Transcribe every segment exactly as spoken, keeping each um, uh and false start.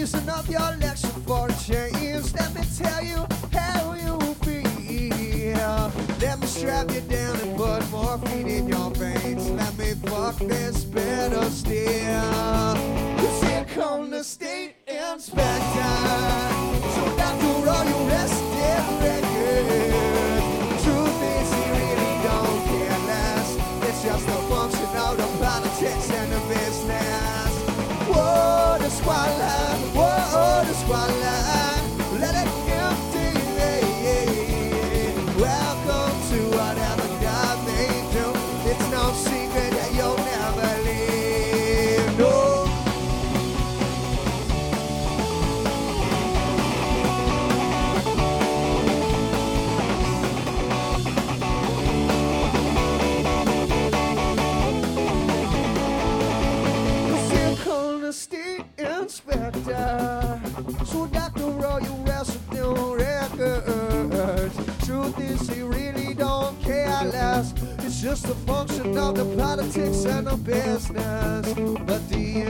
reason of your election for a change. Let me tell you how you feel. Let me strap you down and put morphine in your veins. Let me fuck this better still. Cause here come the state inspector. So doctor, all you rested records. Truth is he really don't care less. It's just a function of the politics and the business. Whoa, the squalor, whoa, the squalor. Let it empty. Welcome to whatever God may do. It's no secret that you'll never leave. No. State inspector, so Doctor Roy, you residue records. Truth is, he really don't care less. It's just a function of the politics and the business. But the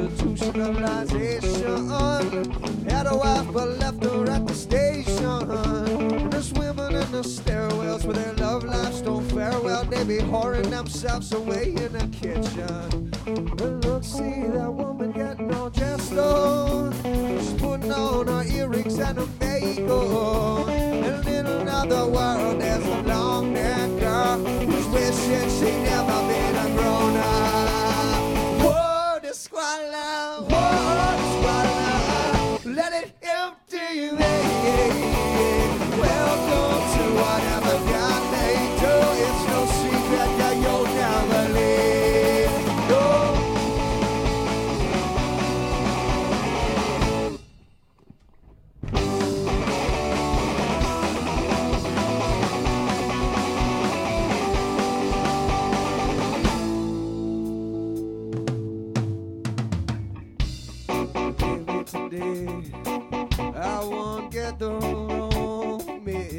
institutionalization had a wife but left her at the station. There's women in the stairwells where their love lives don't fare well. They be whoring themselves away in the kitchen. But look, see that woman getting all dressed on. She's putting on her earrings and her makeup. And in another world there's a long-haired girl who's wishing she'd never been a grown-up. Whoa, the squalor, whoa, the squalor. Let it empty me. Welcome to whatever God may do. It's no secret that you'll never leave. No. Today, I won't get the romance.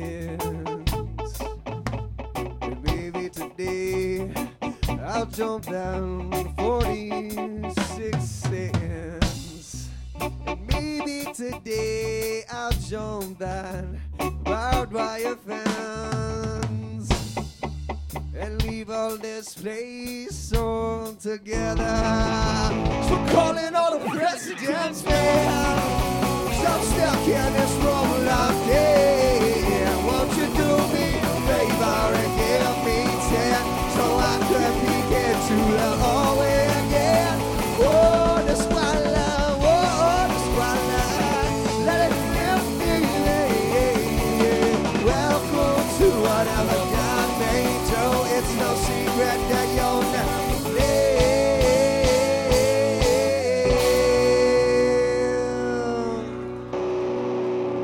And maybe today, I'll jump down forty-six cents. And maybe today, I'll jump down barbed wire fence. And leave all this place all together. So calling all the presidents, man. So I'm stuck in this room all day. Won't you do me a favor and give me ten so I could peek into the hallway again? Oh, the squalor, oh, the squalor. Let it empty. Welcome to whatever God may do. It's no secret.